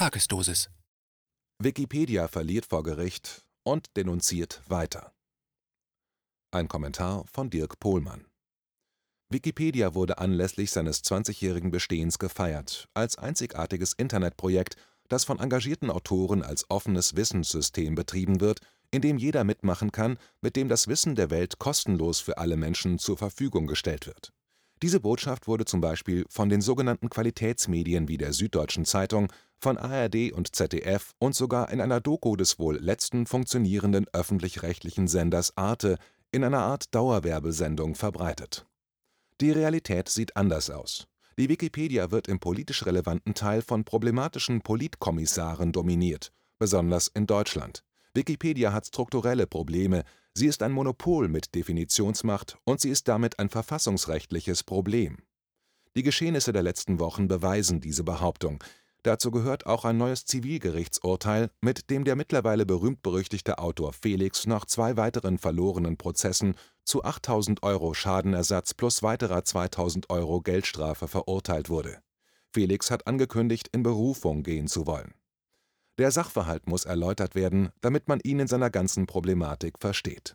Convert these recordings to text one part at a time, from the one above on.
Tagesdosis. Wikipedia verliert vor Gericht und denunziert weiter. Ein Kommentar von Dirk Pohlmann. Wikipedia wurde anlässlich seines 20-jährigen Bestehens gefeiert, als einzigartiges Internetprojekt, das von engagierten Autoren als offenes Wissenssystem betrieben wird, in dem jeder mitmachen kann, mit dem das Wissen der Welt kostenlos für alle Menschen zur Verfügung gestellt wird. Diese Botschaft wurde zum Beispiel von den sogenannten Qualitätsmedien wie der Süddeutschen Zeitung, von ARD und ZDF und sogar in einer Doku des wohl letzten funktionierenden öffentlich-rechtlichen Senders Arte in einer Art Dauerwerbesendung verbreitet. Die Realität sieht anders aus. Die Wikipedia wird im politisch relevanten Teil von problematischen Politkommissaren dominiert, besonders in Deutschland. Wikipedia hat strukturelle Probleme, sie ist ein Monopol mit Definitionsmacht und sie ist damit ein verfassungsrechtliches Problem. Die Geschehnisse der letzten Wochen beweisen diese Behauptung. Dazu gehört auch ein neues Zivilgerichtsurteil, mit dem der mittlerweile berühmt-berüchtigte Autor Felix nach 2 weiteren verlorenen Prozessen zu 8.000 € Schadenersatz plus weiterer 2.000 € Geldstrafe verurteilt wurde. Felix hat angekündigt, in Berufung gehen zu wollen. Der Sachverhalt muss erläutert werden, damit man ihn in seiner ganzen Problematik versteht.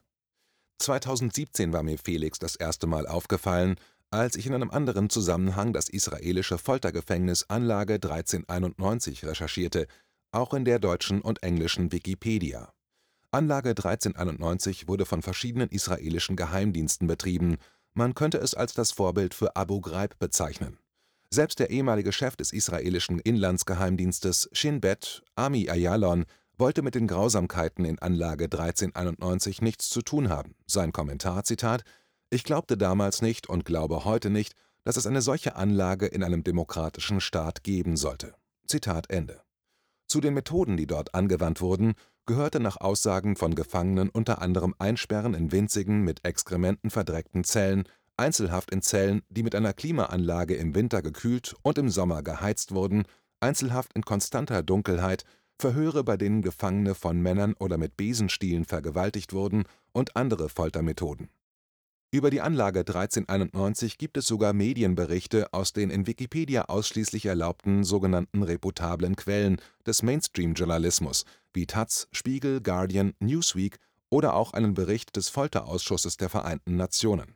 2017 war mir Felix das erste Mal aufgefallen, als ich in einem anderen Zusammenhang das israelische Foltergefängnis Anlage 1391 recherchierte, auch in der deutschen und englischen Wikipedia. Anlage 1391 wurde von verschiedenen israelischen Geheimdiensten betrieben, man könnte es als das Vorbild für Abu Ghraib bezeichnen. Selbst der ehemalige Chef des israelischen Inlandsgeheimdienstes Shin Bet, Ami Ayalon, wollte mit den Grausamkeiten in Anlage 1391 nichts zu tun haben. Sein Kommentar, Zitat: „Ich glaubte damals nicht und glaube heute nicht, dass es eine solche Anlage in einem demokratischen Staat geben sollte." Zitat Ende. Zu den Methoden, die dort angewandt wurden, gehörte nach Aussagen von Gefangenen unter anderem Einsperren in winzigen, mit Exkrementen verdreckten Zellen, Einzelhaft in Zellen, die mit einer Klimaanlage im Winter gekühlt und im Sommer geheizt wurden, Einzelhaft in konstanter Dunkelheit, Verhöre, bei denen Gefangene von Männern oder mit Besenstielen vergewaltigt wurden und andere Foltermethoden. Über die Anlage 1391 gibt es sogar Medienberichte aus den in Wikipedia ausschließlich erlaubten sogenannten reputablen Quellen des Mainstream-Journalismus wie taz, Spiegel, Guardian, Newsweek oder auch einen Bericht des Folterausschusses der Vereinten Nationen.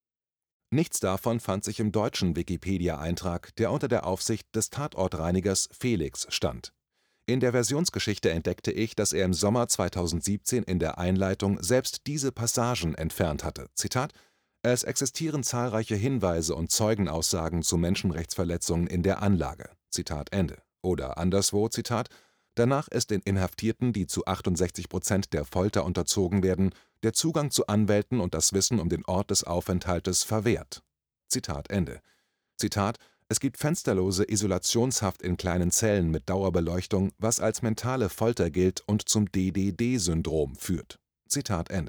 Nichts davon fand sich im deutschen Wikipedia-Eintrag, der unter der Aufsicht des Tatortreinigers Felix stand. In der Versionsgeschichte entdeckte ich, dass er im Sommer 2017 in der Einleitung selbst diese Passagen entfernt hatte. Zitat: „Es existieren zahlreiche Hinweise und Zeugenaussagen zu Menschenrechtsverletzungen in der Anlage." Zitat Ende. Oder anderswo, Zitat: „Danach ist den Inhaftierten, die zu 68% der Folter unterzogen werden, der Zugang zu Anwälten und das Wissen um den Ort des Aufenthaltes verwehrt." Zitat Ende. Zitat: „Es gibt fensterlose Isolationshaft in kleinen Zellen mit Dauerbeleuchtung, was als mentale Folter gilt und zum DDD-Syndrom führt." Zitat Ende.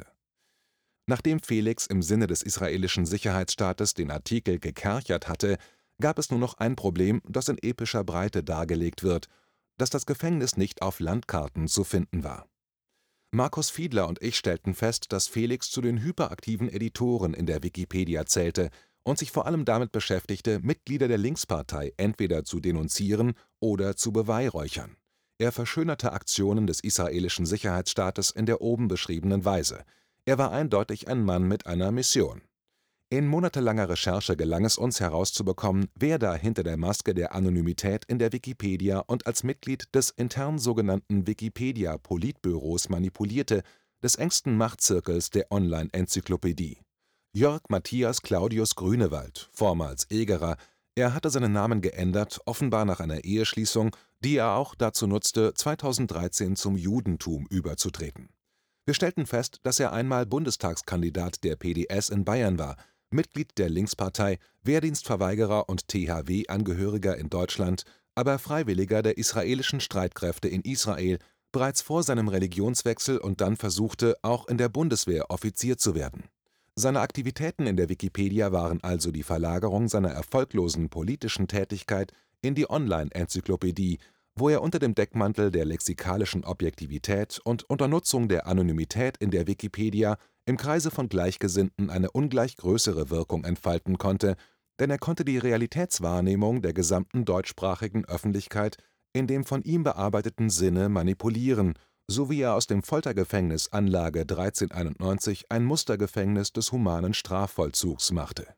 Nachdem Felix im Sinne des israelischen Sicherheitsstaates den Artikel gekerchert hatte, gab es nur noch ein Problem, das in epischer Breite dargelegt wird, dass das Gefängnis nicht auf Landkarten zu finden war. Markus Fiedler und ich stellten fest, dass Felix zu den hyperaktiven Editoren in der Wikipedia zählte und sich vor allem damit beschäftigte, Mitglieder der Linkspartei entweder zu denunzieren oder zu beweihräuchern. Er verschönerte Aktionen des israelischen Sicherheitsstaates in der oben beschriebenen Weise. Er war eindeutig ein Mann mit einer Mission. In monatelanger Recherche gelang es uns herauszubekommen, wer da hinter der Maske der Anonymität in der Wikipedia und als Mitglied des intern sogenannten Wikipedia-Politbüros manipulierte, des engsten Machtzirkels der Online-Enzyklopädie. Jörg Matthias Claudius Grünewald, vormals Egerer, er hatte seinen Namen geändert, offenbar nach einer Eheschließung, die er auch dazu nutzte, 2013 zum Judentum überzutreten. Wir stellten fest, dass er einmal Bundestagskandidat der PDS in Bayern war, Mitglied der Linkspartei, Wehrdienstverweigerer und THW-Angehöriger in Deutschland, aber Freiwilliger der israelischen Streitkräfte in Israel, bereits vor seinem Religionswechsel und dann versuchte, auch in der Bundeswehr Offizier zu werden. Seine Aktivitäten in der Wikipedia waren also die Verlagerung seiner erfolglosen politischen Tätigkeit in die Online-Enzyklopädie, wo er unter dem Deckmantel der lexikalischen Objektivität und unter Nutzung der Anonymität in der Wikipedia im Kreise von Gleichgesinnten eine ungleich größere Wirkung entfalten konnte, denn er konnte die Realitätswahrnehmung der gesamten deutschsprachigen Öffentlichkeit in dem von ihm bearbeiteten Sinne manipulieren, so wie er aus dem Foltergefängnis Anlage 1391 ein Mustergefängnis des humanen Strafvollzugs machte.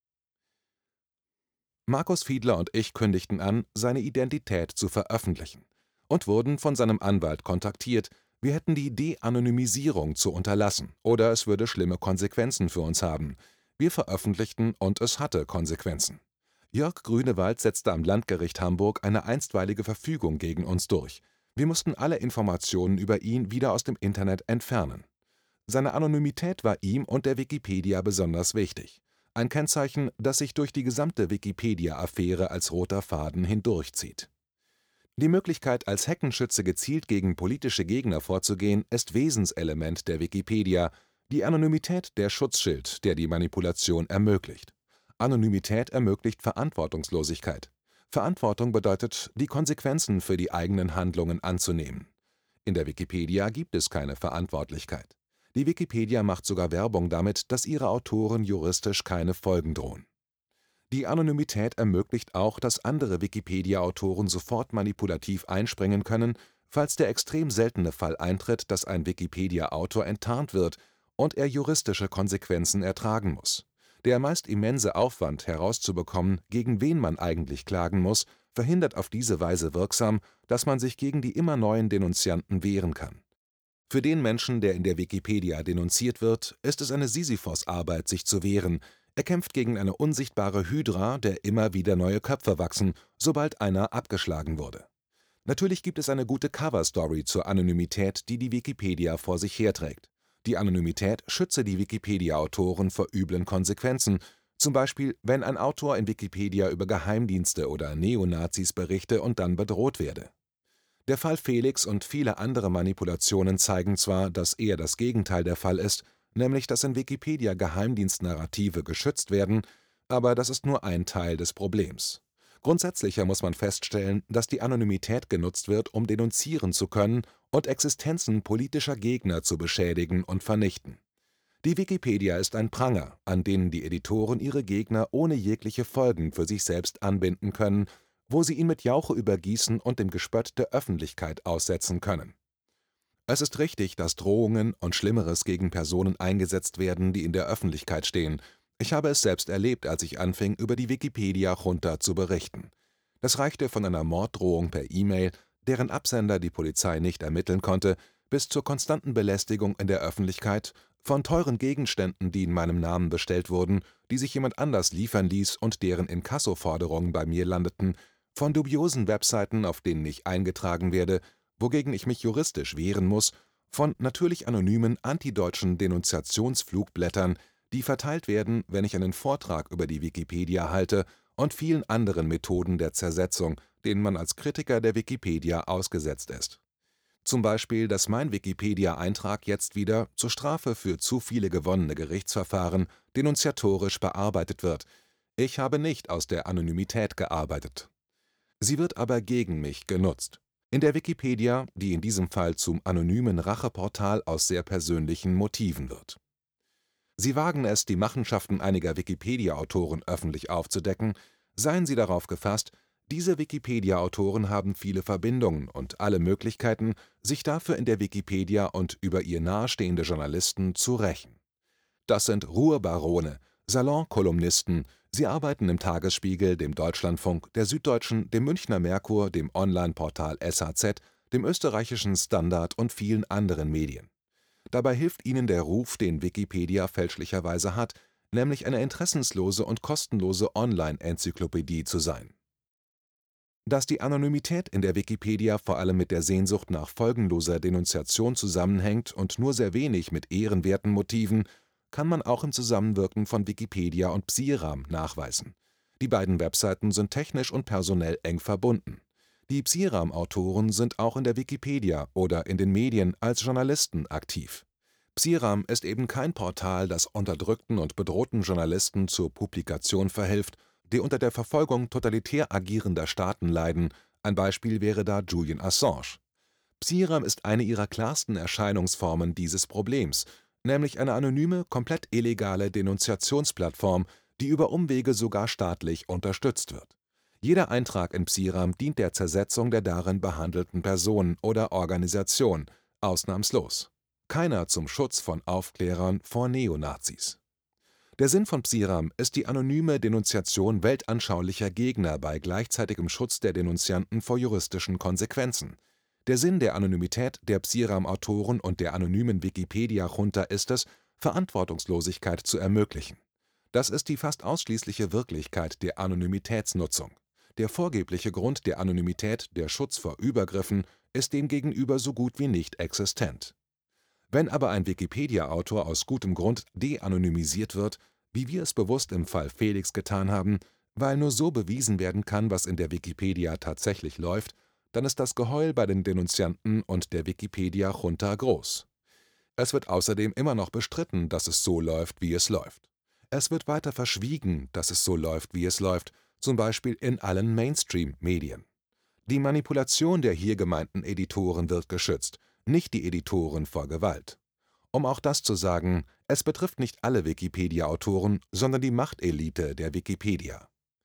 Markus Fiedler und ich kündigten an, seine Identität zu veröffentlichen und wurden von seinem Anwalt kontaktiert, wir hätten die De-Anonymisierung zu unterlassen oder es würde schlimme Konsequenzen für uns haben. Wir veröffentlichten und es hatte Konsequenzen. Jörg Grünewald setzte am Landgericht Hamburg eine einstweilige Verfügung gegen uns durch. Wir mussten alle Informationen über ihn wieder aus dem Internet entfernen. Seine Anonymität war ihm und der Wikipedia besonders wichtig. Ein Kennzeichen, das sich durch die gesamte Wikipedia-Affäre als roter Faden hindurchzieht. Die Möglichkeit, als Heckenschütze gezielt gegen politische Gegner vorzugehen, ist Wesenselement der Wikipedia, die Anonymität der Schutzschild, der die Manipulation ermöglicht. Anonymität ermöglicht Verantwortungslosigkeit. Verantwortung bedeutet, die Konsequenzen für die eigenen Handlungen anzunehmen. In der Wikipedia gibt es keine Verantwortlichkeit. Die Wikipedia macht sogar Werbung damit, dass ihre Autoren juristisch keine Folgen drohen. Die Anonymität ermöglicht auch, dass andere Wikipedia-Autoren sofort manipulativ einspringen können, falls der extrem seltene Fall eintritt, dass ein Wikipedia-Autor enttarnt wird und er juristische Konsequenzen ertragen muss. Der meist immense Aufwand, herauszubekommen, gegen wen man eigentlich klagen muss, verhindert auf diese Weise wirksam, dass man sich gegen die immer neuen Denunzianten wehren kann. Für den Menschen, der in der Wikipedia denunziert wird, ist es eine Sisyphos-Arbeit, sich zu wehren. Er kämpft gegen eine unsichtbare Hydra, der immer wieder neue Köpfe wachsen, sobald einer abgeschlagen wurde. Natürlich gibt es eine gute Cover-Story zur Anonymität, die die Wikipedia vor sich herträgt. Die Anonymität schütze die Wikipedia-Autoren vor üblen Konsequenzen, zum Beispiel, wenn ein Autor in Wikipedia über Geheimdienste oder Neonazis berichte und dann bedroht werde. Der Fall Felix und viele andere Manipulationen zeigen zwar, dass eher das Gegenteil der Fall ist, nämlich dass in Wikipedia Geheimdienstnarrative geschützt werden, aber das ist nur ein Teil des Problems. Grundsätzlicher muss man feststellen, dass die Anonymität genutzt wird, um denunzieren zu können und Existenzen politischer Gegner zu beschädigen und vernichten. Die Wikipedia ist ein Pranger, an denen die Editoren ihre Gegner ohne jegliche Folgen für sich selbst anbinden können, wo sie ihn mit Jauche übergießen und dem Gespött der Öffentlichkeit aussetzen können. Es ist richtig, dass Drohungen und Schlimmeres gegen Personen eingesetzt werden, die in der Öffentlichkeit stehen. Ich habe es selbst erlebt, als ich anfing, über die Wikipedia-Junta zu berichten. Das reichte von einer Morddrohung per E-Mail, deren Absender die Polizei nicht ermitteln konnte, bis zur konstanten Belästigung in der Öffentlichkeit, von teuren Gegenständen, die in meinem Namen bestellt wurden, die sich jemand anders liefern ließ und deren Inkassoforderungen bei mir landeten, von dubiosen Webseiten, auf denen ich eingetragen werde, wogegen ich mich juristisch wehren muss, von natürlich anonymen antideutschen Denunziationsflugblättern, die verteilt werden, wenn ich einen Vortrag über die Wikipedia halte, und vielen anderen Methoden der Zersetzung, denen man als Kritiker der Wikipedia ausgesetzt ist. Zum Beispiel, dass mein Wikipedia-Eintrag jetzt wieder zur Strafe für zu viele gewonnene Gerichtsverfahren denunziatorisch bearbeitet wird. Ich habe nicht aus der Anonymität gearbeitet. Sie wird aber gegen mich genutzt. In der Wikipedia, die in diesem Fall zum anonymen Racheportal aus sehr persönlichen Motiven wird. Sie wagen es, die Machenschaften einiger Wikipedia-Autoren öffentlich aufzudecken, seien Sie darauf gefasst, diese Wikipedia-Autoren haben viele Verbindungen und alle Möglichkeiten, sich dafür in der Wikipedia und über ihr nahestehende Journalisten zu rächen. Das sind Ruhrbarone, Salonkolumnisten, sie arbeiten im Tagesspiegel, dem Deutschlandfunk, der Süddeutschen, dem Münchner Merkur, dem Online-Portal SAZ, dem österreichischen Standard und vielen anderen Medien. Dabei hilft ihnen der Ruf, den Wikipedia fälschlicherweise hat, nämlich eine interessenslose und kostenlose Online-Enzyklopädie zu sein. Dass die Anonymität in der Wikipedia vor allem mit der Sehnsucht nach folgenloser Denunziation zusammenhängt und nur sehr wenig mit ehrenwerten Motiven, kann man auch im Zusammenwirken von Wikipedia und Psiram nachweisen. Die beiden Webseiten sind technisch und personell eng verbunden. Die Psiram-Autoren sind auch in der Wikipedia oder in den Medien als Journalisten aktiv. Psiram ist eben kein Portal, das unterdrückten und bedrohten Journalisten zur Publikation verhilft, die unter der Verfolgung totalitär agierender Staaten leiden, ein Beispiel wäre da Julian Assange. Psiram ist eine ihrer klarsten Erscheinungsformen dieses Problems, nämlich eine anonyme, komplett illegale Denunziationsplattform, die über Umwege sogar staatlich unterstützt wird. Jeder Eintrag in Psiram dient der Zersetzung der darin behandelten Person oder Organisation, ausnahmslos. Keiner zum Schutz von Aufklärern vor Neonazis. Der Sinn von Psiram ist die anonyme Denunziation weltanschaulicher Gegner bei gleichzeitigem Schutz der Denunzianten vor juristischen Konsequenzen. Der Sinn der Anonymität der Psiram-Autoren und der anonymen Wikipedia-Junta ist es, Verantwortungslosigkeit zu ermöglichen. Das ist die fast ausschließliche Wirklichkeit der Anonymitätsnutzung. Der vorgebliche Grund der Anonymität, der Schutz vor Übergriffen, ist demgegenüber so gut wie nicht existent. Wenn aber ein Wikipedia-Autor aus gutem Grund de-anonymisiert wird, wie wir es bewusst im Fall Felix getan haben, weil nur so bewiesen werden kann, was in der Wikipedia tatsächlich läuft, dann ist das Geheul bei den Denunzianten und der Wikipedia-Junta groß. Es wird außerdem immer noch bestritten, dass es so läuft, wie es läuft. Es wird weiter verschwiegen, dass es so läuft, wie es läuft, zum Beispiel in allen Mainstream-Medien. Die Manipulation der hier gemeinten Editoren wird geschützt, nicht die Editoren vor Gewalt. Um auch das zu sagen, es betrifft nicht alle Wikipedia-Autoren, sondern die Machtelite der Wikipedia.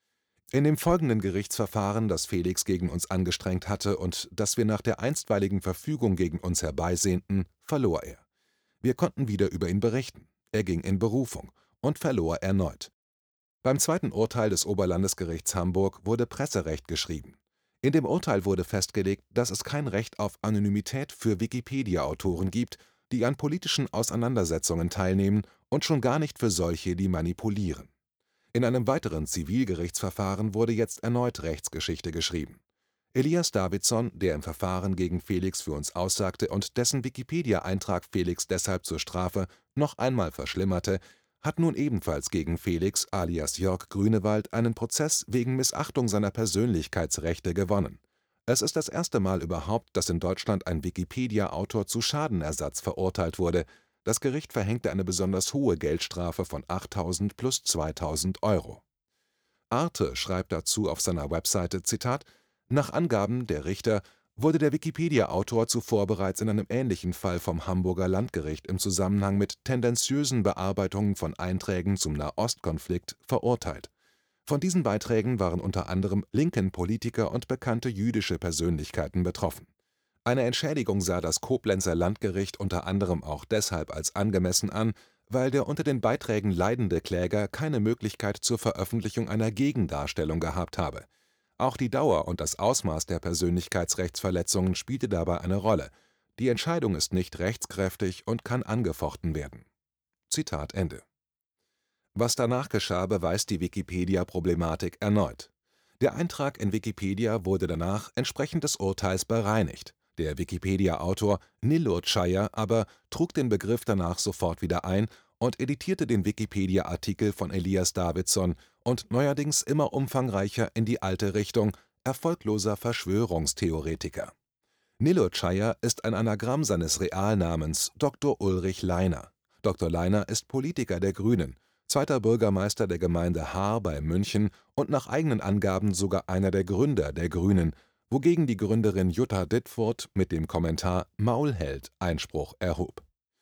In dem folgenden Gerichtsverfahren, das Felix gegen uns angestrengt hatte und das wir nach der einstweiligen Verfügung gegen uns herbeisehnten, verlor er. Wir konnten wieder über ihn berichten. Er ging in Berufung und verlor erneut. Beim zweiten Urteil des Oberlandesgerichts Hamburg wurde Presserecht geschrieben. In dem Urteil wurde festgelegt, dass es kein Recht auf Anonymität für Wikipedia-Autoren gibt, die an politischen Auseinandersetzungen teilnehmen und schon gar nicht für solche, die manipulieren. In einem weiteren Zivilgerichtsverfahren wurde jetzt erneut Rechtsgeschichte geschrieben. Elias Davidson, der im Verfahren gegen Felix für uns aussagte und dessen Wikipedia-Eintrag Felix deshalb zur Strafe noch einmal verschlimmerte, hat nun ebenfalls gegen Felix alias Jörg Grünewald einen Prozess wegen Missachtung seiner Persönlichkeitsrechte gewonnen. Es ist das erste Mal überhaupt, dass in Deutschland ein Wikipedia-Autor zu Schadenersatz verurteilt wurde. Das Gericht verhängte eine besonders hohe Geldstrafe von 8.000 plus 2.000 Euro. Arte schreibt dazu auf seiner Webseite, Zitat, nach Angaben der Richter wurde der Wikipedia-Autor zuvor bereits in einem ähnlichen Fall vom Hamburger Landgericht im Zusammenhang mit tendenziösen Bearbeitungen von Einträgen zum Nahostkonflikt verurteilt. Von diesen Beiträgen waren unter anderem linken Politiker und bekannte jüdische Persönlichkeiten betroffen. Eine Entschädigung sah das Koblenzer Landgericht unter anderem auch deshalb als angemessen an, weil der unter den Beiträgen leidende Kläger keine Möglichkeit zur Veröffentlichung einer Gegendarstellung gehabt habe. Auch die Dauer und das Ausmaß der Persönlichkeitsrechtsverletzungen spielte dabei eine Rolle. Die Entscheidung ist nicht rechtskräftig und kann angefochten werden. Zitat Ende. Was danach geschah, beweist die Wikipedia-Problematik erneut. Der Eintrag in Wikipedia wurde danach entsprechend des Urteils bereinigt. Der Wikipedia-Autor Nilur Chaya aber trug den Begriff danach sofort wieder ein und editierte den Wikipedia-Artikel von Elias Davidson und neuerdings immer umfangreicher in die alte Richtung erfolgloser Verschwörungstheoretiker. Nilur Chaya ist ein Anagramm seines Realnamens Dr. Ulrich Leiner. Dr. Leiner ist Politiker der Grünen, zweiter Bürgermeister der Gemeinde Haar bei München und nach eigenen Angaben sogar einer der Gründer der Grünen, wogegen die Gründerin Jutta Dittfurt mit dem Kommentar Maulheld Einspruch erhob.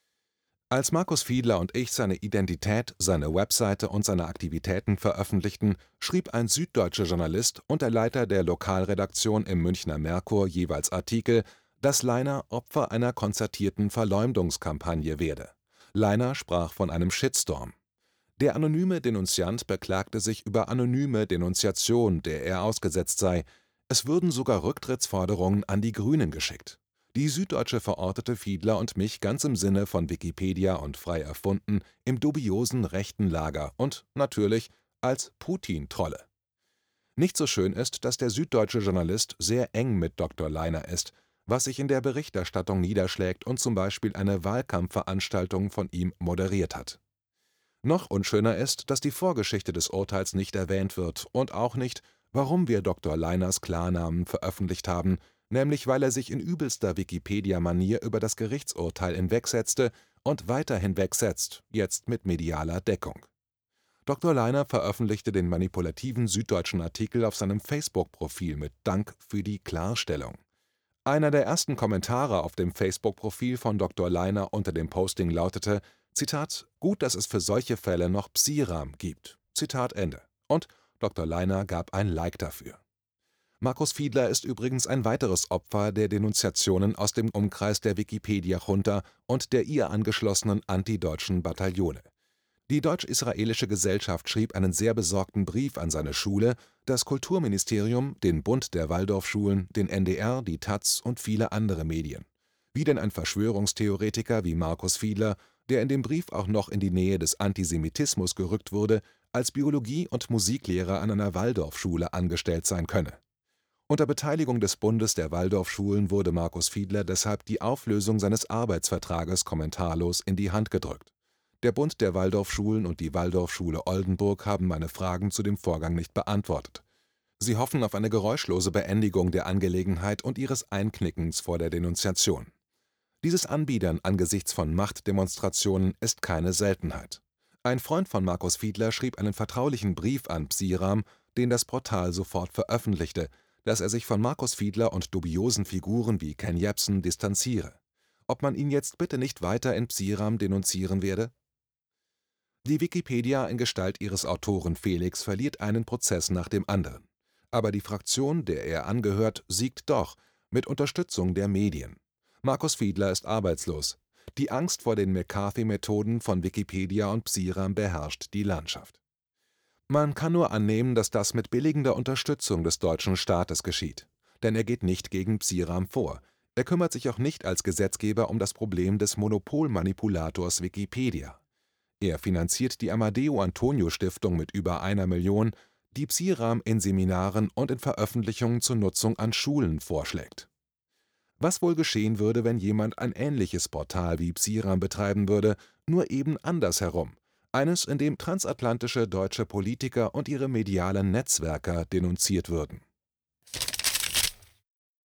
Als Markus Fiedler und ich seine Identität, seine Webseite und seine Aktivitäten veröffentlichten, schrieb ein süddeutscher Journalist und der Leiter der Lokalredaktion im Münchner Merkur jeweils Artikel, dass Leiner Opfer einer konzertierten Verleumdungskampagne werde. Leiner sprach von einem Shitstorm. Der anonyme Denunziant beklagte sich über anonyme Denunziation, der er ausgesetzt sei. Es würden sogar Rücktrittsforderungen an die Grünen geschickt. Die Süddeutsche verortete Fiedler und mich ganz im Sinne von Wikipedia und frei erfunden im dubiosen rechten Lager und natürlich als Putin-Trolle. Nicht so schön ist, dass der süddeutsche Journalist sehr eng mit Dr. Leiner ist, was sich in der Berichterstattung niederschlägt und zum Beispiel eine Wahlkampfveranstaltung von ihm moderiert hat. Noch unschöner ist, dass die Vorgeschichte des Urteils nicht erwähnt wird und auch nicht, warum wir Dr. Leiners Klarnamen veröffentlicht haben, nämlich weil er sich in übelster Wikipedia-Manier über das Gerichtsurteil hinwegsetzte und weiter hinwegsetzt, jetzt mit medialer Deckung. Dr. Leiner veröffentlichte den manipulativen süddeutschen Artikel auf seinem Facebook-Profil mit Dank für die Klarstellung. Einer der ersten Kommentare auf dem Facebook-Profil von Dr. Leiner unter dem Posting lautete, Zitat, gut, dass es für solche Fälle noch Psiram gibt. Zitat Ende. Und Dr. Leiner gab ein Like dafür. Markus Fiedler ist übrigens ein weiteres Opfer der Denunziationen aus dem Umkreis der Wikipedia-Junta und der ihr angeschlossenen antideutschen Bataillone. Die Deutsch-Israelische Gesellschaft schrieb einen sehr besorgten Brief an seine Schule, das Kulturministerium, den Bund der Waldorfschulen, den NDR, die taz und viele andere Medien. Wie denn ein Verschwörungstheoretiker wie Markus Fiedler, der in dem Brief auch noch in die Nähe des Antisemitismus gerückt wurde, als Biologie- und Musiklehrer an einer Waldorfschule angestellt sein könne. Unter Beteiligung des Bundes der Waldorfschulen wurde Markus Fiedler deshalb die Auflösung seines Arbeitsvertrages kommentarlos in die Hand gedrückt. Der Bund der Waldorfschulen und die Waldorfschule Oldenburg haben meine Fragen zu dem Vorgang nicht beantwortet. Sie hoffen auf eine geräuschlose Beendigung der Angelegenheit und ihres Einknickens vor der Denunziation. Dieses Anbiedern angesichts von Machtdemonstrationen ist keine Seltenheit. Ein Freund von Markus Fiedler schrieb einen vertraulichen Brief an Psiram, den das Portal sofort veröffentlichte, dass er sich von Markus Fiedler und dubiosen Figuren wie Ken Jebsen distanziere. Ob man ihn jetzt bitte nicht weiter in Psiram denunzieren werde? Die Wikipedia in Gestalt ihres Autoren Felix verliert einen Prozess nach dem anderen. Aber die Fraktion, der er angehört, siegt doch, mit Unterstützung der Medien. Markus Fiedler ist arbeitslos. Die Angst vor den McCarthy-Methoden von Wikipedia und Psiram beherrscht die Landschaft. Man kann nur annehmen, dass das mit billigender Unterstützung des deutschen Staates geschieht. Denn er geht nicht gegen Psiram vor. Er kümmert sich auch nicht als Gesetzgeber um das Problem des Monopolmanipulators Wikipedia. Er finanziert die Amadeo-Antonio-Stiftung mit über 1 Million, die Psiram in Seminaren und in Veröffentlichungen zur Nutzung an Schulen vorschlägt. Was wohl geschehen würde, wenn jemand ein ähnliches Portal wie Psiram betreiben würde, nur eben andersherum? Eines, in dem transatlantische deutsche Politiker und ihre medialen Netzwerker denunziert würden.